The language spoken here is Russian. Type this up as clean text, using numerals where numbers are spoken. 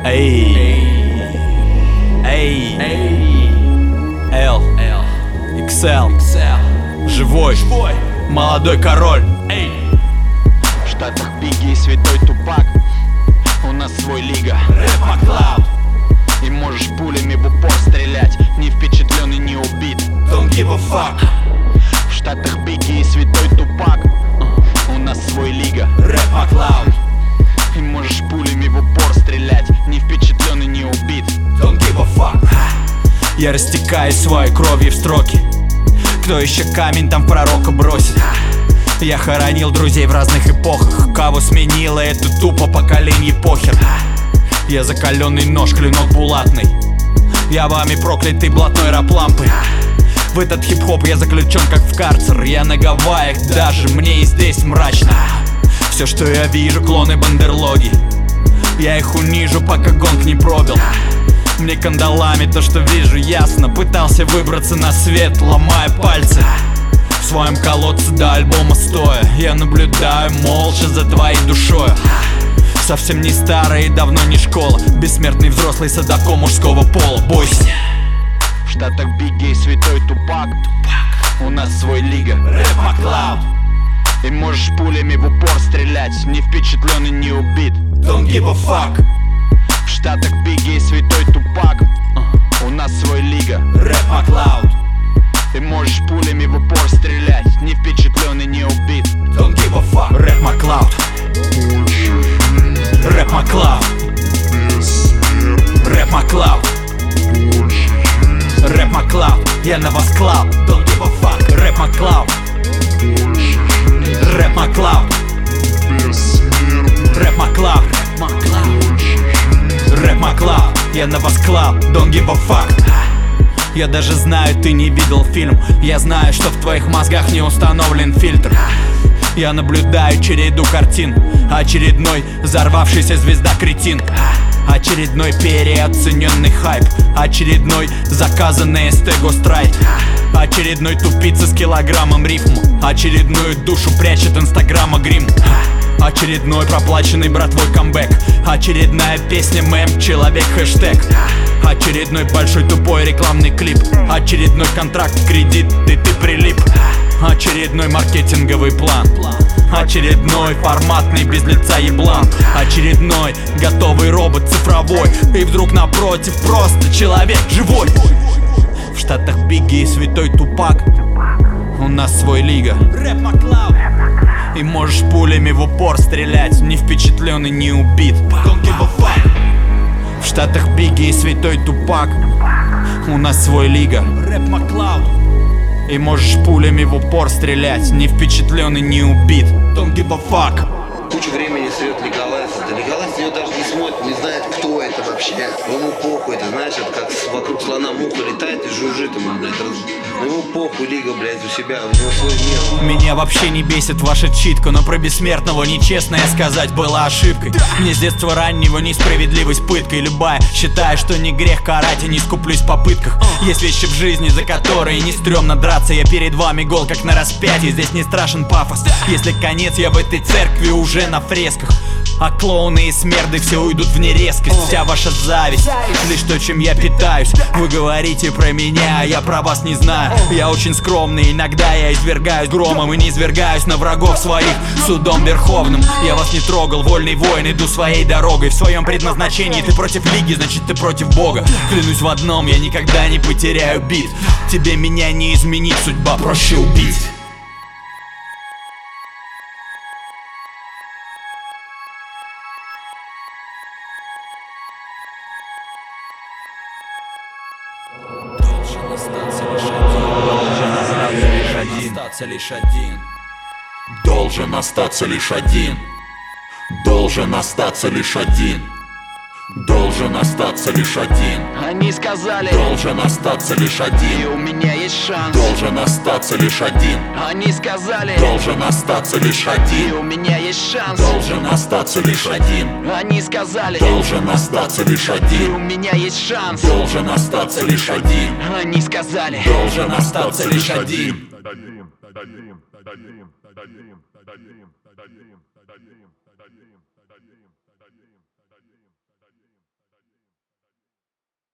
Эй, эй, L, XL, живой, молодой король. В Штатах Бигги и Святой Тупак. У нас свой лига, Рэп Маклауд. и можешь пулями в упор стрелять, не впечатлен и не убит. Don't give a fuck. В Штатах Бигги и Святой Тупак. У нас свой лига, Рэп Маклауд. и можешь пулями в упор стрелять, не впечатлен и не убит. Don't give a fuck. Я растекаюсь своей кровью в строки. Кто еще камень там пророка бросит? Я хоронил друзей в разных эпохах. Кого сменило это тупо поколение похер. Я закаленный нож, клинок булатный. Я вами проклятый блатной рап лампы. В этот хип-хоп я заключен как в карцер. Я на Гавайях, даже мне и здесь мрачно. Все, что я вижу, клоны бандерлоги. Я их унижу, пока гонг не пробил. Мне кандалами то, что вижу, ясно. Пытался выбраться на свет, ломая пальцы. В своем колодце до альбома стоя. Я наблюдаю молча за твоей душою. Совсем не старая и давно не школа. Бессмертный взрослый садако мужского пола. Бойся. В Штатах Бигги и Святой Тупак. У нас свой лига, Рэп Маклауд. и можешь пулями в упор стрелять, не впечатлен и не убит. Don't give a fuck. В Штатах Бигги и Святой Тупак. У нас свой лига, Рэп Маклауд. и можешь пулями в упор стрелять, не впечатлен и не убит. Don't give a fuck. Рэп Маклауд. Рэп Маклауд. Рэп Маклауд. Рэп Маклауд. Я на вас клауд. Don't give a fuck. Рэп Маклауд. Рэп Маклауд. Рэп Маклауд. Рэп Маклауд. Я на вас клауд. Don't give a fuck. Я даже знаю, ты не видел фильм. Я знаю, что в твоих мозгах не установлен фильтр. Я наблюдаю череду картин. Очередной взорвавшийся звезда-кретин. Очередной переоцененный хайп. Очередной заказанный стего-страйт. Очередной тупица с килограммом рифм. Очередную душу прячет инстаграма грим. Очередной проплаченный братвой камбэк. Очередная песня мем, человек хэштег. Очередной большой тупой рекламный клип. Очередной контракт, кредит, ты прилип. Очередной маркетинговый план. Очередной форматный без лица еблан. Очередной готовый робот цифровой. И вдруг напротив просто человек живой. В Штатах Бигги и Святой Тупак. У нас свой лига, Рэп Маклауд. И можешь пулями в упор стрелять, не впечатлен и не убит. Don't give a fuck. В Штатах Бигги и Святой Тупак. У нас свой лига, Рэп Маклауд. И можешь пулями в упор стрелять, не впечатлен и не убит. Don't give a fuck. Кучу времени срет Лигалайз. Лигалайз ее даже не смотрит, не знает, кто это вообще. Ему похуй, ты знаешь, это как вокруг слона муха летает и жужжит ему, блядь. Ему похуй, Лига, блядь, у себя, у него свой мир. Меня вообще не бесит ваша читка, но про бессмертного нечестное сказать было ошибкой. Мне с детства раннего несправедливость пыткой любая. Считаю, что не грех карать и не скуплюсь в попытках. Есть вещи в жизни, за которые не стрёмно драться. Я перед вами гол, как на распятии, здесь не страшен пафос. Если конец, я в этой церкви уже на фресках. А клоуны и смерды все уйдут в нерезкость. Вся ваша зависть, лишь то, чем я питаюсь. Вы говорите про меня, а я про вас не знаю. Я очень скромный, иногда я извергаюсь громом. И не извергаюсь на врагов своих судом верховным. Я вас не трогал, вольный воин, иду своей дорогой. В своем предназначении ты против лиги, значит ты против Бога. Клянусь в одном, я никогда не потеряю бит. Тебе меня не изменить, судьба проще убить. Должен остаться лишь один. Должен остаться лишь один. Должен остаться лишь один. Они сказали, Должен остаться лишь и один. у меня есть шанс. Должен остаться лишь один. Они сказали, Должен остаться лишь и один. у меня есть шанс. Должен остаться лишь один. Они сказали, Должен остаться лишь и один. у меня есть шанс. Должен остаться лишь один. Они сказали, Должен остаться лишь один. Дадим. Дадим.